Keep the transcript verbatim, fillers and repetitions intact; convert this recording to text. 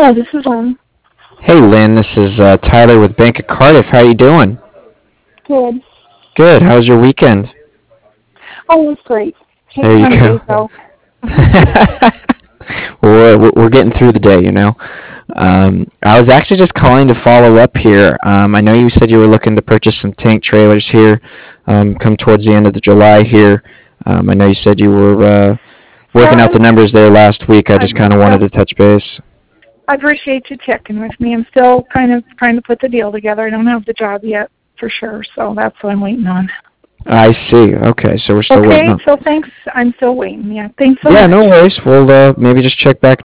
Yeah, this is Lynn. Hey Lynn, this is uh, Tyler with Bank of Cardiff. How you doing? Good. Good. How was your weekend? Oh, it's great. Hate There you Mondays, go. though. Well, we're, we're getting through the day, you know. Um, I was actually just calling to follow up here. Um, I know you said you were looking to purchase some tank trailers here, um, come towards the end of the July here. Um, I know you said you were uh, Yeah, working out the I'm, numbers there last week. I I, just kind of wanted yep. to touch base. I appreciate you checking with me. I'm still kind of trying to put the deal together. I don't have the job yet, for sure, so that's what I'm waiting on. I see. Okay, so we're still waiting Okay, on. so thanks. I'm still waiting. Yeah, thanks so Yeah, much. no worries. We'll uh, maybe just check back